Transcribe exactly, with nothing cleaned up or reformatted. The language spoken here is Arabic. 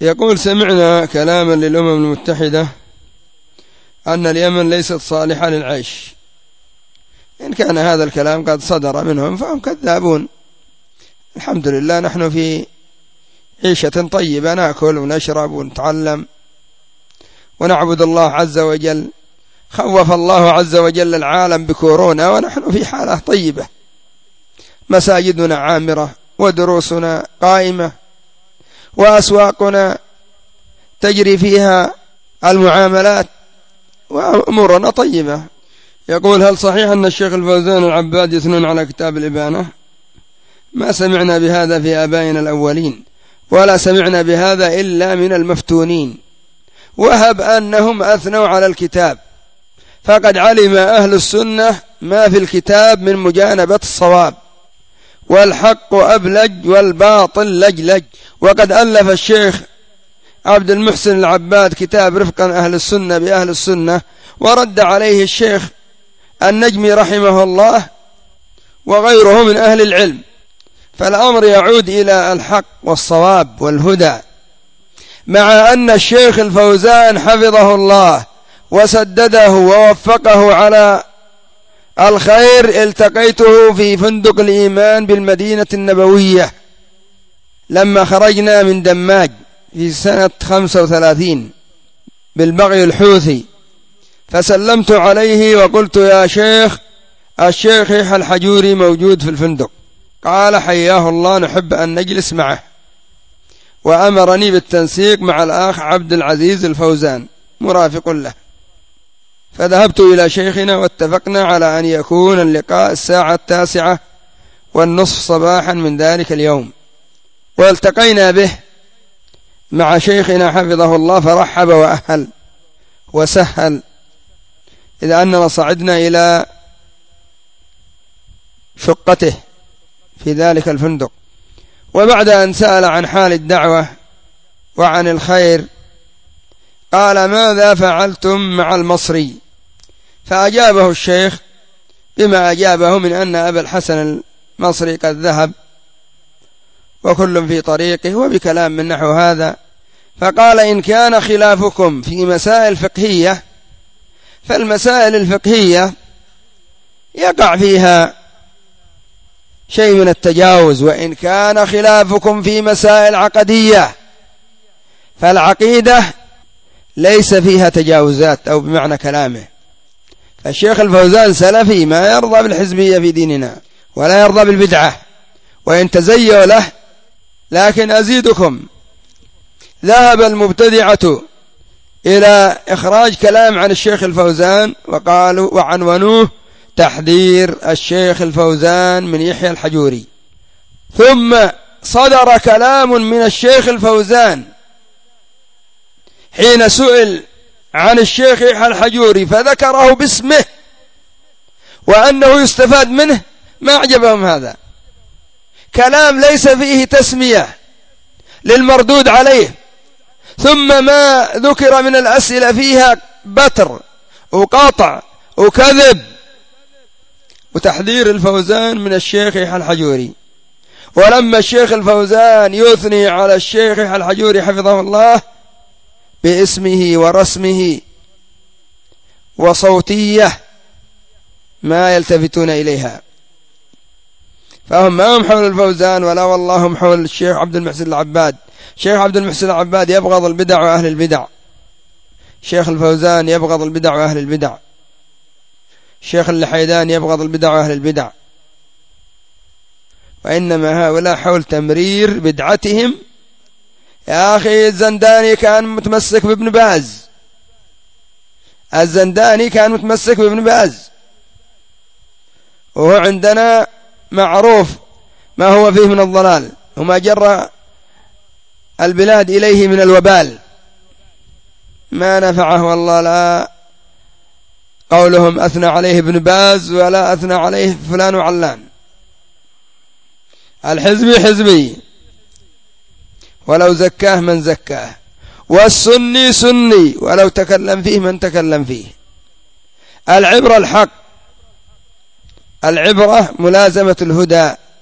يقول: سمعنا كلاما للأمم المتحدة أن اليمن ليست صالحة للعيش. إن كان هذا الكلام قد صدر منهم فهم كذابون. الحمد لله نحن في عيشة طيبة، نأكل ونشرب ونتعلم ونعبد الله عز وجل. خوف الله عز وجل العالم بكورونا ونحن في حالة طيبة، مساجدنا عامرة ودروسنا قائمة وأسواقنا تجري فيها المعاملات وأمورنا طيبة. يقول: هل صحيح أن الشيخ الفوزان العباد يثنون على كتاب الإبانة؟ ما سمعنا بهذا في آبائنا الأولين، ولا سمعنا بهذا إلا من المفتونين. وهب أنهم أثنوا على الكتاب، فقد علم أهل السنة ما في الكتاب من مجانبة الصواب، والحق أبلج والباطل لجلج. وقد ألف الشيخ عبد المحسن العباد كتاب رفقا أهل السنة بأهل السنة، ورد عليه الشيخ النجمي رحمه الله وغيره من أهل العلم. فالأمر يعود إلى الحق والصواب والهدى، مع أن الشيخ الفوزان حفظه الله وسدده ووفقه على الخير التقيته في فندق الإيمان بالمدينة النبوية لما خرجنا من دماج في سنة خمسة وثلاثين بالبغي الحوثي، فسلمت عليه وقلت: يا شيخ، الشيخ يحيى الحجوري موجود في الفندق. قال: حياه الله، نحب أن نجلس معه. وأمرني بالتنسيق مع الأخ عبد العزيز الفوزان مرافق له. فذهبت إلى شيخنا واتفقنا على أن يكون اللقاء الساعة التاسعة والنصف صباحا من ذلك اليوم، والتقينا به مع شيخنا حفظه الله، فرحب وأهل وسهل، إذا أننا صعدنا إلى شقته في ذلك الفندق. وبعد أن سأل عن حال الدعوة وعن الخير قال: ماذا فعلتم مع المصري؟ فأجابه الشيخ بما أجابه من أن أبا الحسن المصري قد ذهب وكل في طريقه، وبكلام من نحو هذا. فقال: إن كان خلافكم في مسائل فقهية فالمسائل الفقهية يقع فيها شيء من التجاوز، وإن كان خلافكم في مسائل عقدية فالعقيدة ليس فيها تجاوزات، أو بمعنى كلامه. فالشيخ الفوزان سلفي ما يرضى بالحزبية في ديننا ولا يرضى بالبدعة، وإن تزيوا له. لكن أزيدكم، ذهب المبتدعة إلى إخراج كلام عن الشيخ الفوزان وقالوا وعنونوه: تحذير الشيخ الفوزان من يحيى الحجوري. ثم صدر كلام من الشيخ الفوزان حين سئل عن الشيخ يحيى الحجوري فذكره باسمه وأنه يستفاد منه، ما أعجبهم هذا. كلام ليس فيه تسمية للمردود عليه، ثم ما ذكر من الأسئلة فيها بتر وقاطع وكذب. وتحذير الفوزان من الشيخ يحيى الحجوري. ولما الشيخ الفوزان يثني على الشيخ يحيى الحجوري حفظه الله باسمه ورسمه وصوتية ما يلتفتون إليها، فهم ما هم حول الفوزان ولا والله هم حول الشيخ عبد المحسن العباد. الشيخ عبد المحسن العباد يبغض البدع وأهل البدع، الشيخ الفوزان يبغض البدع وأهل البدع، الشيخ اللحيدان يبغض البدع وأهل البدع. وإنما هؤلاء حول تمرير بدعتهم. يا أخي الزنداني كان متمسك بابن باز، الزنداني كان متمسك بابن باز، وهو عندنا معروف ما هو فيه من الضلال وما جرى البلاد إليه من الوبال. ما نفعه والله لا قولهم أثنى عليه ابن باز ولا أثنى عليه فلان وعلان. الحزبي حزبي ولو زكاه من زكاه، والسني سني ولو تكلم فيه من تكلم فيه. العبرة الحق، العبرة ملازمة الهدى.